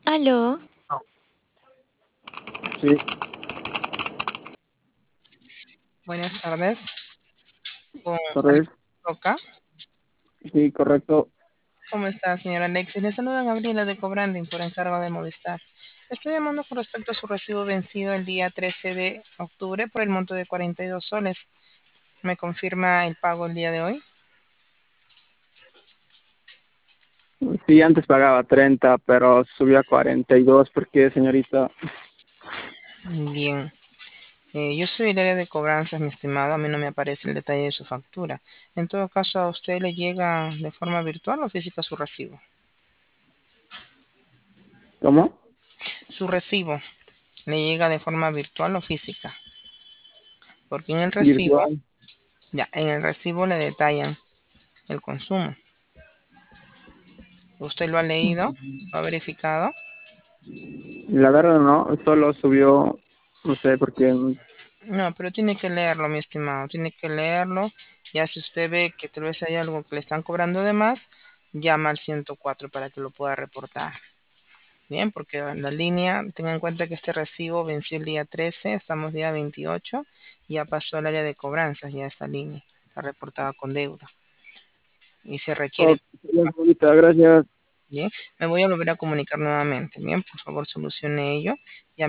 Aló, Sí, Buenas tardes, con correcto. Alexis Roca. Sí, correcto. ¿Cómo está, señora Alexis? Le saludan Gabriela de Cobranding por encargo de Movistar. Estoy llamando con respecto a su recibo vencido el día 13 de octubre por el monto de 42 soles. ¿Me confirma el pago el día de hoy? Sí, antes pagaba 30, pero subió a 42. ¿Por qué, señorita? Bien. Yo soy el área de cobranzas, mi estimado. A mí no me aparece el detalle de su factura. En todo caso, ¿a usted le llega de forma virtual o física su recibo? ¿Cómo? Su recibo le llega de forma virtual o física. Porque Virtual. en el recibo le detallan el consumo. ¿Usted lo ha leído? ¿Lo ha verificado? La verdad no, solo subió, no sé, porque No, pero tiene que leerlo, mi estimado. Tiene que leerlo. Ya si usted ve que tal vez hay algo que le están cobrando de más, llama al 104 para que lo pueda reportar. Bien, porque la línea, tenga en cuenta que este recibo venció el día 13, estamos día 28, y ya pasó al área de cobranzas, ya esta línea está reportada con deuda y se requiere. oh, bien, señorita, gracias. Bien, me voy a volver a comunicar nuevamente. Bien, por favor, solucione ello.